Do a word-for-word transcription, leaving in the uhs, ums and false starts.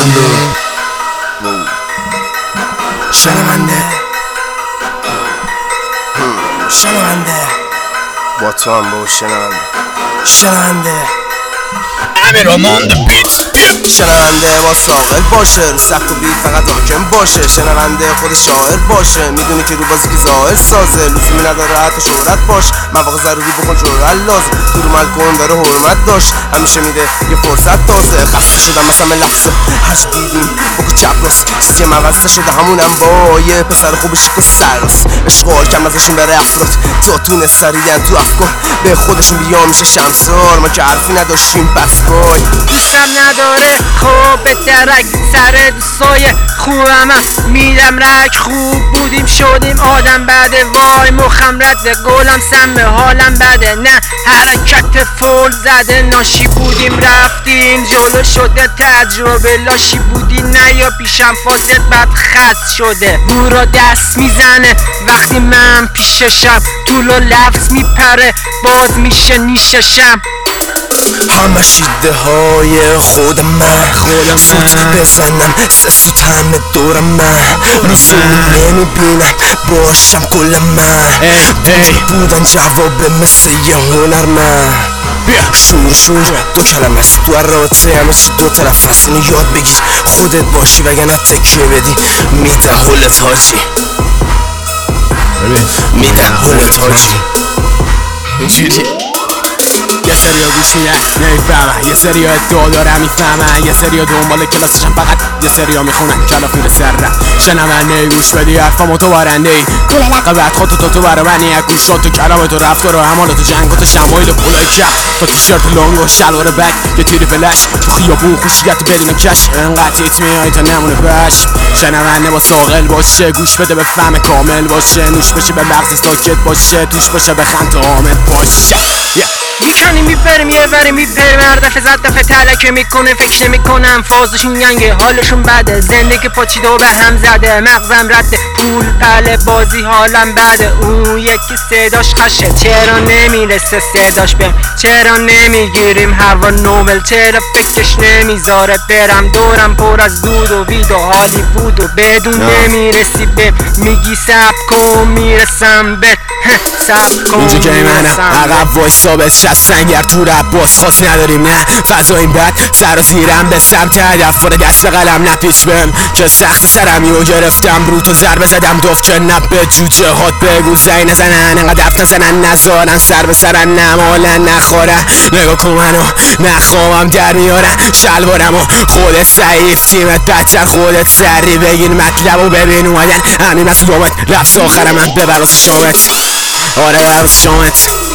شنونده شنونده شنونده با تو هم با شنونده شنونده امیر آمان the beats. شنونده با ساغر باشه، رو سخت و بید فقط حاکم باشه. شنونده خود شاعر باشه، میدونی که رو بازی که ظاهر سازه، لزومی نداره حتی شهرت باش، مواقع ضروری بکن جرأت لازم، دور مل کن داره حرمت داشت، همیشه میده یه فرصت تازه. خسته شدم مثلا لحظه هرچی دیدیم بگو چپ راست، چیزی هم عوض شده همونم با یه پسر خوب شیک و سرراست. اشغال کم ازشون بره افراد تا تونه سریعن تو افکار به خودشون بیا میشه شمسار، ما که حرفی نداشتیم پس وای دوستم نداره خوب درک سر دوستای خوبم میدم رک، خوب بودیم شدیم آدم بده، وای مخم رده گلم سمه حالم بده، نه حرکت فول زده ناشی بودیم رفتیم جلو شده تجربه لاشی بودی نه یا پیشم فاصل بد خست شده، گورا دست میزنه وقتی من پیششم، طول و لفظ میپره باز میشه نیششم، همه شیده های خود من سوت بزنم سس و تمه دورم من لزومی نمیبینم باشم کل من وجود بودن جواب مثل یه هنر من شور شور دو کلم است تو هر رابطه همیشه دو طرف هست، اینو یاد بگیر خودت باشی وگرنه تکیه بدی میده حلت حاجی میده حلت حاجی اینجوری. یه سریا گوش میدن نمیفهمن، یه سریا ادعا دارن میفهمن، یه سریا دنبال کلاسشن فقط یه سریا میخونن کلاف میره سرم. شنونده گوش بدی حرفامو تو برنده ای گوله لقبت خودتو تو تو برا منی، یک گوش شد تو کلامت و رفتار و حمالت و جنگات و شمایل و پولای کف تا تیشرت لانگ و شلوار بک یه تیر فلش تو خیابون خوشیت بدون کش انقدر تیت میای تا نمونه بش. شنونده با ساغل باشه گوش بده به فهم کامل باشه، نوش بشه به مغز ساکت باشه، توش باشه به خند آمد باشه. میکنی میپریم یه وری میپریم هر دفعه زد دفعه تلکه میکنه فکر نمیکنم فازشون گنگه حالشون بده، زندگی پاچیده و به هم زده مغزم رده پول پله بازی حالم بده، اون یکی صداش خشه چرا نمیرسه صداش بهم، چرا نمیگیریم هوا نوبل، چرا فکرش نمیذاره برم دورم پر از دود و وید و هالیوود و بدون نمیرسی بهم، میگی سب کن میرسم به سب کن اینجا که منم عقب وایسا به شست سنگر تو رب باز خواست نداریم نه فضا این بد سر و زیرم به سمت هدف وارد دست قلم نپیچ بهم که سخت سرم یو گرفتم رو تو ضربه زدم دف که نب به جوجه هات بگو زی نزنن انقدر دف نزنن نزارن سر به سرن نمالن نخورن نگاه کن منو نخواهم در میارن شلوارم و خودت ضعیف تیمت بدتر خودت سری بگین مطلب و ببین اومدن همین مثل یومت لفظ آخرم من ببر واسه شامت آره ببر واسه شامت